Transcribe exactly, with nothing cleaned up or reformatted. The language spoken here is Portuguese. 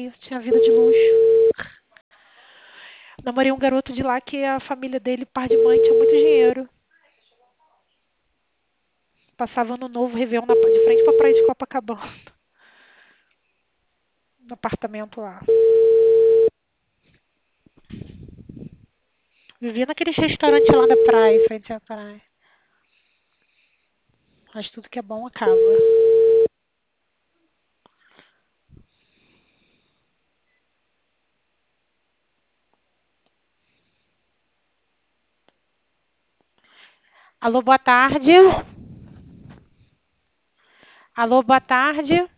Namorei, tinha vida de luxo. Namorei um garoto de lá que a família dele, par de mãe, tinha muito dinheiro. Passava ano novo, Réveillon na, de frente pra praia de Copacabana, no apartamento lá. Vivia naqueles restaurantes lá da praia, em frente à praia. Mas tudo que é bom acaba. Alô, boa tarde. Alô, boa tarde.